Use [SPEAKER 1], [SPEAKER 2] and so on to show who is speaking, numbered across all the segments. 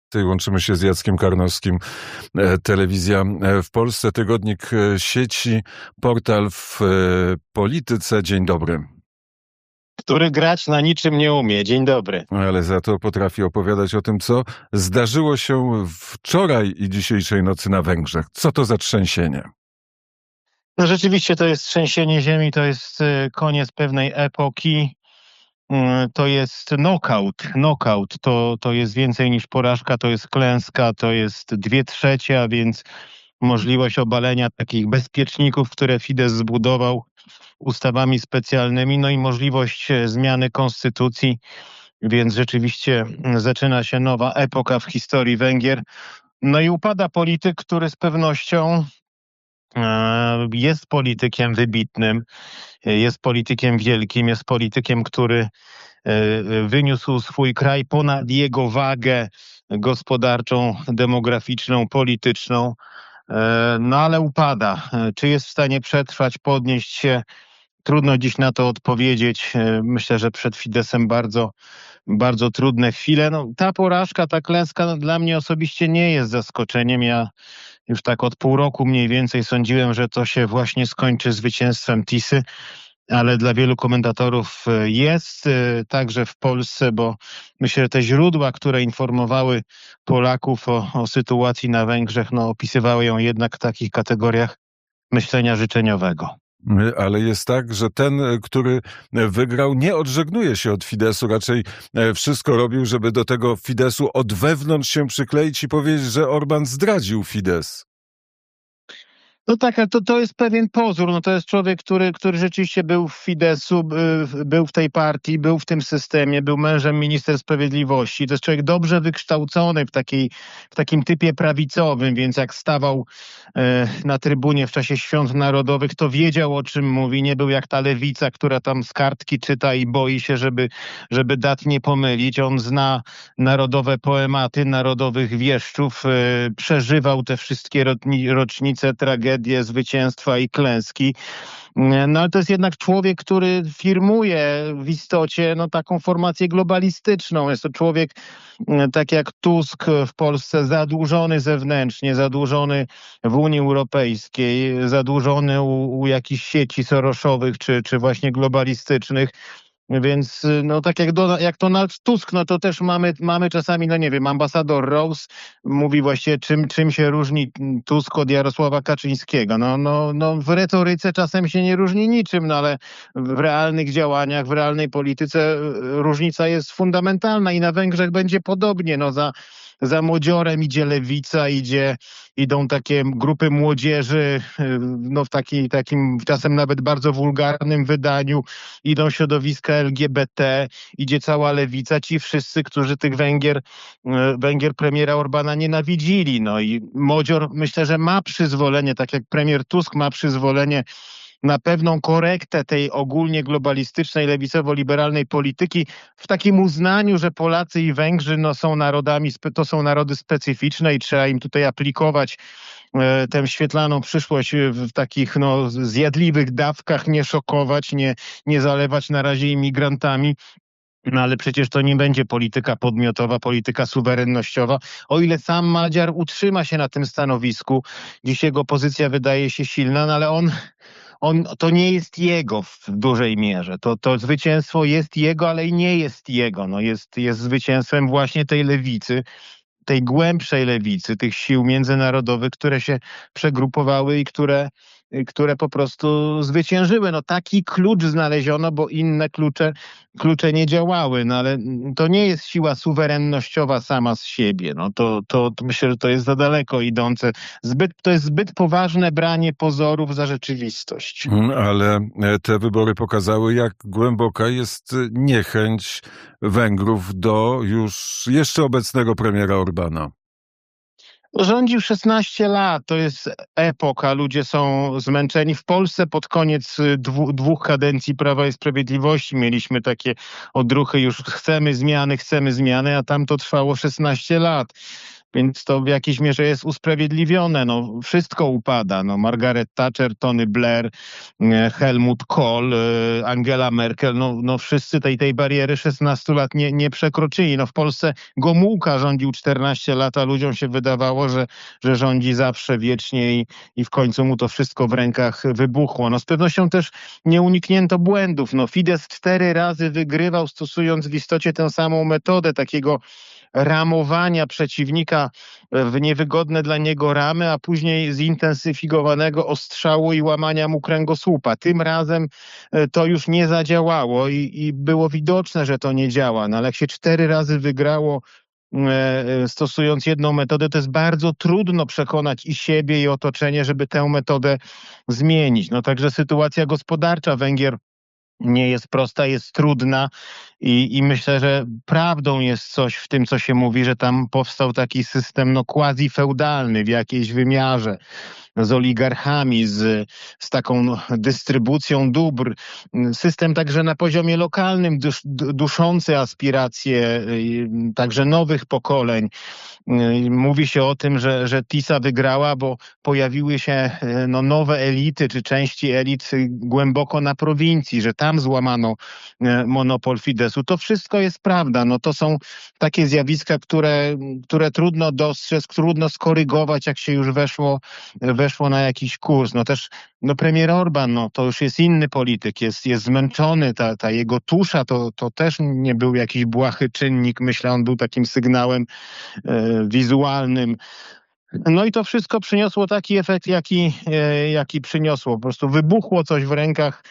[SPEAKER 1] Łączymy się z Jackiem Karnowskim, Telewizja w Polsce, tygodnik sieci, portal w polityce. Dzień dobry.
[SPEAKER 2] Który grać na niczym nie umie. Dzień dobry.
[SPEAKER 1] Ale za to potrafi opowiadać o tym, co zdarzyło się wczoraj i dzisiejszej nocy na Węgrzech. Co to za trzęsienie?
[SPEAKER 2] No rzeczywiście to jest trzęsienie ziemi, to jest koniec pewnej epoki. To jest knockout. To jest więcej niż porażka, to jest klęska, to jest 2/3, a więc możliwość obalenia takich bezpieczników, które Fidesz zbudował ustawami specjalnymi, no i możliwość zmiany konstytucji, więc rzeczywiście zaczyna się nowa epoka w historii Węgier. No i upada polityk, który z pewnością jest politykiem wybitnym, jest politykiem wielkim, jest politykiem, który wyniósł swój kraj ponad jego wagę gospodarczą, demograficzną, polityczną. No ale upada. Czy jest w stanie przetrwać, podnieść się? Trudno dziś na to odpowiedzieć. Myślę, że przed Fideszem bardzo, bardzo trudne chwile. No, ta porażka, ta klęska dla mnie osobiście nie jest zaskoczeniem. Ja już tak od pół roku mniej więcej sądziłem, że to się właśnie skończy zwycięstwem Tisy, ale dla wielu komentatorów jest, także w Polsce, bo myślę, że te źródła, które informowały Polaków o sytuacji na Węgrzech, no, opisywały ją jednak w takich kategoriach myślenia życzeniowego.
[SPEAKER 1] Ale jest tak, że ten, który wygrał, nie odżegnuje się od Fideszu, raczej wszystko robił, żeby do tego Fideszu od wewnątrz się przykleić i powiedzieć, że Orbán zdradził Fidesz.
[SPEAKER 2] No tak, ale to jest pewien pozór. No to jest człowiek, który rzeczywiście był w Fideszu, był w tej partii, był w tym systemie, był mężem minister sprawiedliwości. To jest człowiek dobrze wykształcony w takim typie prawicowym, więc jak stawał na trybunie w czasie świąt narodowych, to wiedział, o czym mówi. Nie był jak ta lewica, która tam z kartki czyta i boi się, żeby dat nie pomylić. On zna narodowe poematy, narodowych wieszczów, przeżywał te wszystkie rocznice tragedii, zwycięstwa i klęski. No ale to jest jednak człowiek, który firmuje w istocie taką formację globalistyczną. Jest to człowiek, tak jak Tusk w Polsce, zadłużony zewnętrznie, zadłużony w Unii Europejskiej, zadłużony u jakichś sieci soroszowych czy właśnie globalistycznych. Więc tak jak Donald Tusk, no to też mamy czasami, no nie wiem, ambasador Rose mówi właściwie czym się różni Tusk od Jarosława Kaczyńskiego. No w retoryce czasem się nie różni niczym, no ale w realnych działaniach, w realnej polityce różnica jest fundamentalna i na Węgrzech będzie podobnie. No za Młodziorem idzie lewica, idą takie grupy młodzieży, no w takim czasem nawet bardzo wulgarnym wydaniu, idą środowiska LGBT, idzie cała lewica, ci wszyscy, którzy tych Węgier premiera Orbána nienawidzili. No i Młodzior myślę, że ma przyzwolenie, tak jak premier Tusk ma przyzwolenie na pewną korektę tej ogólnie globalistycznej, lewicowo-liberalnej polityki w takim uznaniu, że Polacy i Węgrzy są narodami, to są narody specyficzne i trzeba im tutaj aplikować tę świetlaną przyszłość w takich zjadliwych dawkach, nie szokować, nie zalewać na razie imigrantami. No ale przecież to nie będzie polityka podmiotowa, polityka suwerennościowa. O ile sam Madziar utrzyma się na tym stanowisku, dziś jego pozycja wydaje się silna, no ale to nie jest jego w dużej mierze. To zwycięstwo jest jego, ale i nie jest jego. No jest zwycięstwem właśnie tej lewicy, tej głębszej lewicy, tych sił międzynarodowych, które się przegrupowały i które po prostu zwyciężyły. No taki klucz znaleziono, bo inne klucze nie działały, no ale to nie jest siła suwerennościowa sama z siebie. No to myślę, że to jest za daleko idące. To jest zbyt poważne branie pozorów za rzeczywistość.
[SPEAKER 1] Ale te wybory pokazały, jak głęboka jest niechęć Węgrów do już jeszcze obecnego premiera Orbána.
[SPEAKER 2] Rządził 16 lat, to jest epoka, ludzie są zmęczeni. W Polsce pod koniec dwóch kadencji Prawa i Sprawiedliwości mieliśmy takie odruchy, już chcemy zmiany, a tam to trwało 16 lat. więc to w jakiejś mierze jest usprawiedliwione. No, wszystko upada. No, Margaret Thatcher, Tony Blair, Helmut Kohl, Angela Merkel, no wszyscy tej bariery 16 lat nie przekroczyli. No, w Polsce Gomułka rządził 14 lat, a ludziom się wydawało, że rządzi zawsze wiecznie i w końcu mu to wszystko w rękach wybuchło. No, z pewnością też nie uniknięto błędów. No, Fidesz 4 razy wygrywał, stosując w istocie tę samą metodę takiego ramowania przeciwnika w niewygodne dla niego ramy, a później zintensyfikowanego ostrzału i łamania mu kręgosłupa. Tym razem to już nie zadziałało i było widoczne, że to nie działa. No ale jak się 4 razy wygrało stosując jedną metodę, to jest bardzo trudno przekonać i siebie, i otoczenie, żeby tę metodę zmienić. No także sytuacja gospodarcza Węgier nie jest prosta, jest trudna i myślę, że prawdą jest coś w tym, co się mówi, że tam powstał taki system quasi-feudalny w jakiejś wymiarze, z oligarchami, z taką dystrybucją dóbr. System także na poziomie lokalnym, duszący aspiracje także nowych pokoleń. Mówi się o tym, że TISA wygrała, bo pojawiły się nowe elity, czy części elit głęboko na prowincji, że tam złamano monopol Fideszu. To wszystko jest prawda. No to są takie zjawiska, które trudno dostrzec, trudno skorygować, jak się już weszło na jakiś kurs. No też premier Orban, to już jest inny polityk, jest zmęczony, ta jego tusza to też nie był jakiś błahy czynnik. Myślę, on był takim sygnałem wizualnym. No i to wszystko przyniosło taki efekt, jaki przyniosło. Po prostu wybuchło coś w rękach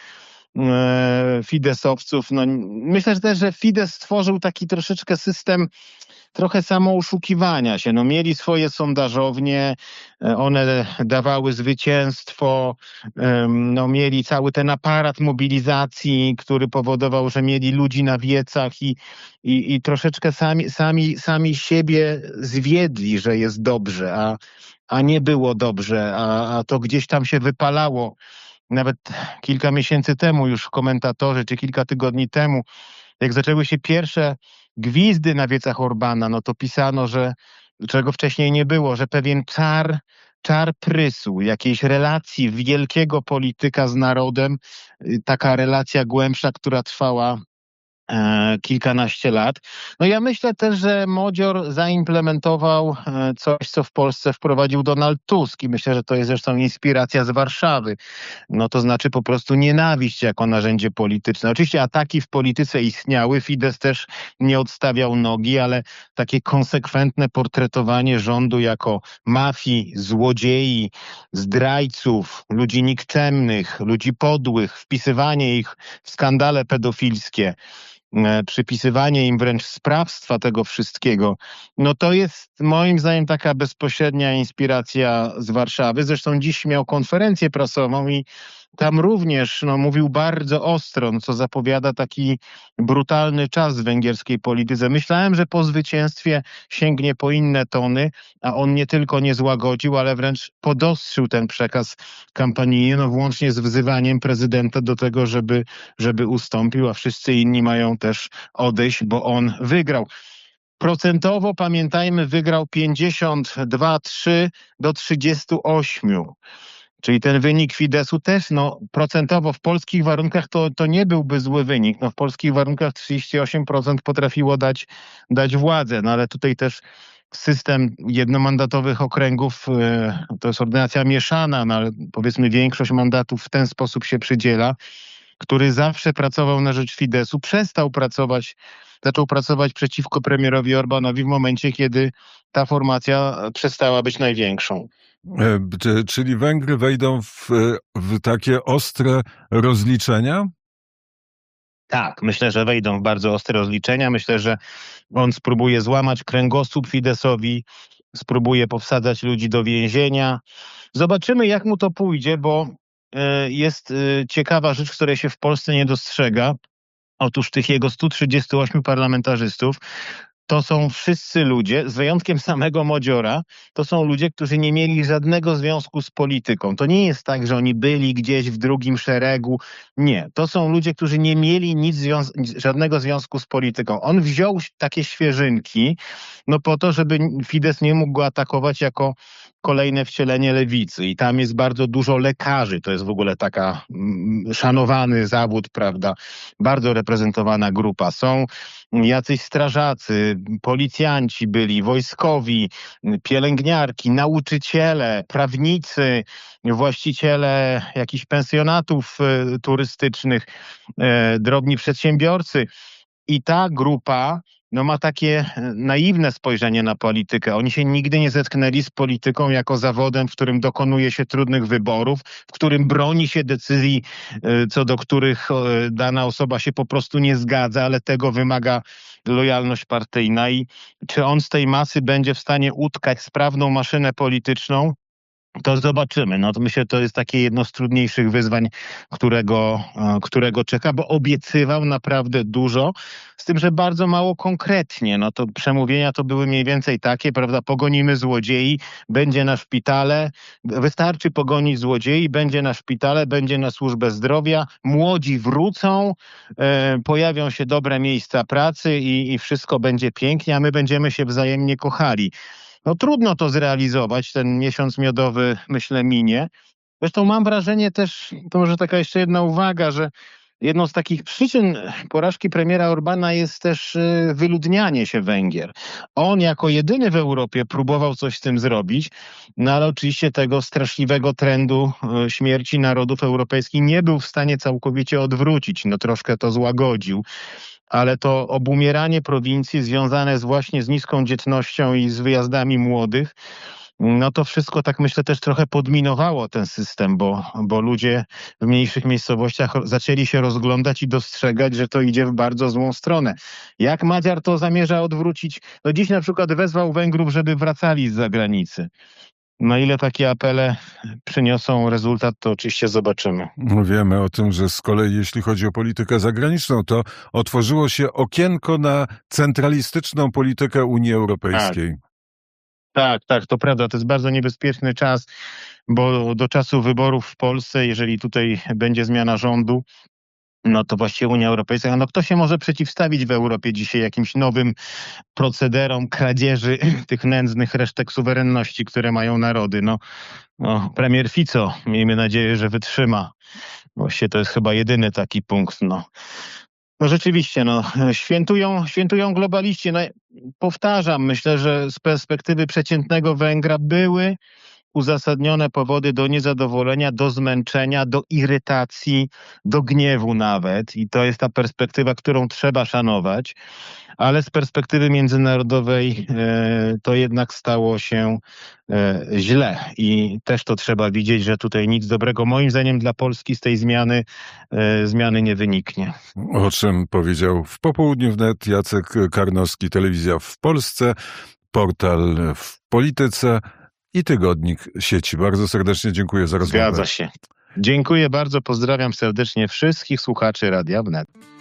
[SPEAKER 2] fidesowców. No, myślę że też, że Fidesz stworzył taki troszeczkę system trochę samooszukiwania się. No, mieli swoje sondażownie, one dawały zwycięstwo, mieli cały ten aparat mobilizacji, który powodował, że mieli ludzi na wiecach i troszeczkę sami siebie zwiedli, że jest dobrze, a nie było dobrze, a to gdzieś tam się wypalało. Nawet kilka miesięcy temu już komentatorzy, czy kilka tygodni temu, jak zaczęły się pierwsze gwizdy na wiecach Orbana, to pisano, że czego wcześniej nie było, że pewien czar prysł, jakiejś relacji wielkiego polityka z narodem, taka relacja głębsza, która trwała kilkanaście lat. No ja myślę też, że Modzior zaimplementował coś, co w Polsce wprowadził Donald Tusk i myślę, że to jest zresztą inspiracja z Warszawy. To znaczy po prostu nienawiść jako narzędzie polityczne. Oczywiście ataki w polityce istniały, Fidesz też nie odstawiał nogi, ale takie konsekwentne portretowanie rządu jako mafii, złodziei, zdrajców, ludzi nikczemnych, ludzi podłych, wpisywanie ich w skandale pedofilskie, przypisywanie im wręcz sprawstwa tego wszystkiego, to jest moim zdaniem taka bezpośrednia inspiracja z Warszawy. Zresztą dziś miał konferencję prasową i tam również mówił bardzo ostro, co zapowiada taki brutalny czas w węgierskiej polityce. Myślałem, że po zwycięstwie sięgnie po inne tony, a on nie tylko nie złagodził, ale wręcz podostrzył ten przekaz kampanijny, włącznie z wzywaniem prezydenta do tego, żeby ustąpił, a wszyscy inni mają też odejść, bo on wygrał. Procentowo, pamiętajmy, wygrał 52,3 do 38. Czyli ten wynik Fideszu też procentowo w polskich warunkach to nie byłby zły wynik. W polskich warunkach 38% potrafiło dać władzę, ale tutaj też system jednomandatowych okręgów to jest ordynacja mieszana, ale powiedzmy większość mandatów w ten sposób się przydziela, który zawsze pracował na rzecz Fideszu, zaczął pracować przeciwko premierowi Orbanowi w momencie, kiedy ta formacja przestała być największą.
[SPEAKER 1] Czyli Węgry wejdą w takie ostre rozliczenia?
[SPEAKER 2] Tak, myślę, że wejdą w bardzo ostre rozliczenia. Myślę, że on spróbuje złamać kręgosłup Fideszowi, spróbuje powsadzać ludzi do więzienia. Zobaczymy, jak mu to pójdzie, bo jest ciekawa rzecz, której się w Polsce nie dostrzega. Otóż tych jego 138 parlamentarzystów to są wszyscy ludzie, z wyjątkiem samego Modziora, to są ludzie, którzy nie mieli żadnego związku z polityką. To nie jest tak, że oni byli gdzieś w drugim szeregu. Nie, to są ludzie, którzy nie mieli żadnego związku z polityką. On wziął takie świeżynki, no po to, żeby Fidesz nie mógł go atakować jako kolejne wcielenie lewicy. I tam jest bardzo dużo lekarzy. To jest w ogóle taka szanowany zawód, prawda? Bardzo reprezentowana grupa. Są jacyś strażacy, policjanci byli, wojskowi, pielęgniarki, nauczyciele, prawnicy, właściciele jakichś pensjonatów turystycznych, drobni przedsiębiorcy. I ta grupa ma takie naiwne spojrzenie na politykę. Oni się nigdy nie zetknęli z polityką jako zawodem, w którym dokonuje się trudnych wyborów, w którym broni się decyzji, co do których dana osoba się po prostu nie zgadza, ale tego wymaga lojalność partyjna. I czy on z tej masy będzie w stanie utkać sprawną maszynę polityczną? To zobaczymy. No to myślę, to jest takie jedno z trudniejszych wyzwań, którego czeka, bo obiecywał naprawdę dużo, z tym, że bardzo mało konkretnie. No to przemówienia to były mniej więcej takie, prawda, pogonimy złodziei, będzie na szpitale, wystarczy pogonić złodziei, będzie na szpitale, będzie na służbę zdrowia, młodzi wrócą, pojawią się dobre miejsca pracy i wszystko będzie pięknie, a my będziemy się wzajemnie kochali. No trudno to zrealizować, ten miesiąc miodowy, myślę, minie. Zresztą mam wrażenie też, to może taka jeszcze jedna uwaga, że jedną z takich przyczyn porażki premiera Orbana jest też wyludnianie się Węgier. On jako jedyny w Europie próbował coś z tym zrobić, no ale oczywiście tego straszliwego trendu śmierci narodów europejskich nie był w stanie całkowicie odwrócić, no troszkę to złagodził. Ale to obumieranie prowincji związane właśnie z niską dzietnością i z wyjazdami młodych, no to wszystko tak myślę też trochę podminowało ten system, bo ludzie w mniejszych miejscowościach zaczęli się rozglądać i dostrzegać, że to idzie w bardzo złą stronę. Jak Madziar to zamierza odwrócić? No dziś na przykład wezwał Węgrów, żeby wracali z zagranicy. Na ile takie apele przyniosą rezultat, to oczywiście zobaczymy.
[SPEAKER 1] Wiemy o tym, że z kolei jeśli chodzi o politykę zagraniczną, to otworzyło się okienko na centralistyczną politykę Unii Europejskiej.
[SPEAKER 2] Tak, to prawda. To jest bardzo niebezpieczny czas, bo do czasu wyborów w Polsce, jeżeli tutaj będzie zmiana rządu, no to właściwie Unia Europejska, no kto się może przeciwstawić w Europie dzisiaj jakimś nowym procederom kradzieży tych nędznych resztek suwerenności, które mają narody? No premier Fico, miejmy nadzieję, że wytrzyma. Właściwie to jest chyba jedyny taki punkt, No rzeczywiście, świętują globaliści. No, powtarzam, myślę, że z perspektywy przeciętnego Węgra były uzasadnione powody do niezadowolenia, do zmęczenia, do irytacji, do gniewu nawet. I to jest ta perspektywa, którą trzeba szanować. Ale z perspektywy międzynarodowej to jednak stało się źle. I też to trzeba widzieć, że tutaj nic dobrego moim zdaniem dla Polski z tej zmiany nie wyniknie.
[SPEAKER 1] O czym powiedział w Popołudniu Wnet Jacek Karnowski, Telewizja w Polsce, portal w Polityce i tygodnik sieci. Bardzo serdecznie dziękuję za rozmowę.
[SPEAKER 2] Zgadza się. Dziękuję bardzo, pozdrawiam serdecznie wszystkich słuchaczy Radia Wnet.